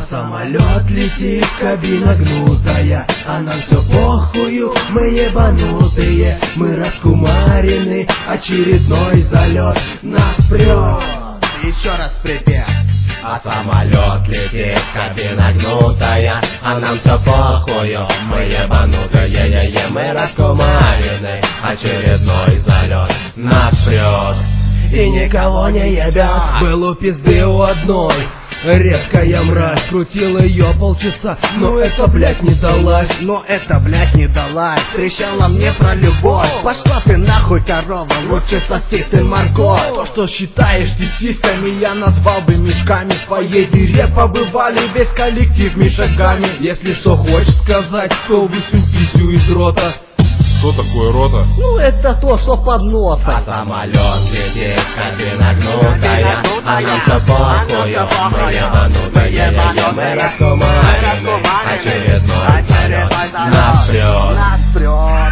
самолет летит, кабина гнутая, а нам все похую, мы ебанутые. Мы раскумарены, очередной залет нас прет. Еще раз припев. А самолет летит, кабина гнутая, а нам все похую, мы ебанутые. Мы раскумарены, очередной залет нас прет и никого не ебет. Был у пизды у одной редкая мразь, крутил ее полчаса, но это, блядь, не далась. Но это, блядь, не далась. Трещала мне про любовь. Пошла ты нахуй, корова, лучше соси ты морковь. То, что считаешь ты сиськами, я назвал бы мешками. В твоей дыре побывали весь коллектив мешагами. Если что хочешь сказать, то высунь писю из рота. Что такое рота? Ну это то, что под носом. А самолет летит, кабина гнутая, а нам все похую, мы ебанутые. Мы раскумарены, очередной залет нас прет.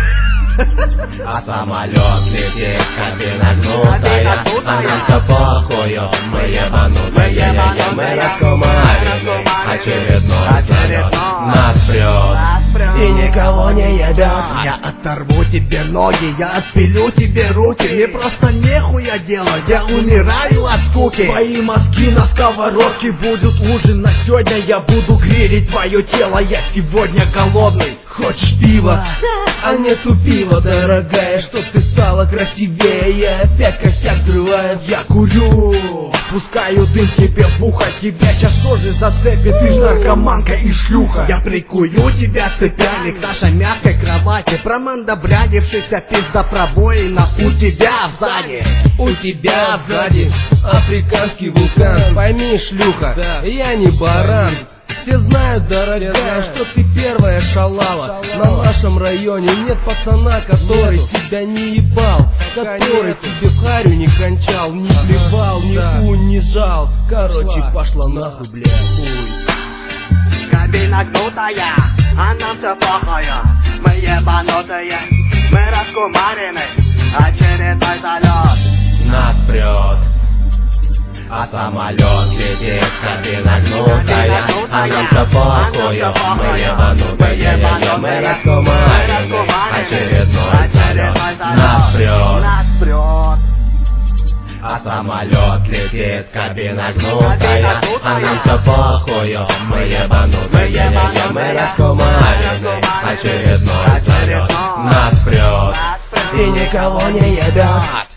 А самолет летит, кабина гнутая, а нам все похую, мы ебанутые. Мы раскумарены, очередной залет нас прет и никого не ебет. Я оторву тебе ноги, я отпилю тебе руки. Мне просто нехуя делать, я умираю от скуки. Твои мозги на сковородке будут ужин на сегодня. Я буду грелить твое тело, я сегодня голодный. Хочешь пива? А нету пива, дорогая, чтоб ты стала красивее. Я опять косяк взрываю, я курю. Пускаю дым тебе в ухо, тебя сейчас тоже зацепит. Ты ж наркоманка и шлюха. Я прикую тебя цепями к нашей мягкой кровати. Промандобрядившийся пиздопробоина у тебя сзади. У тебя сзади африканский вулкан. Пойми, шлюха, я не баран. Все знают, дорогая, что ты первая шалава. На нашем районе нет пацана, который тебя не ебал, который тебе в харю не кончал, не плевал, не унижал. Короче, пошла нахуй, блядь, хуй. Кабина гнутая, а нам все похую, мы ебанутые. Мы раскумарены, очередной залет нас прет. А самолет летит, кабина гнутая, а нам все похую, мы ебанутые. Мы раскумарены, очередной залет нас прет. А самолет летит, кабина гнутая, а нам все похую, мы ебанутые. Мы раскумарены, очередной залет нас прет и никого не ебет.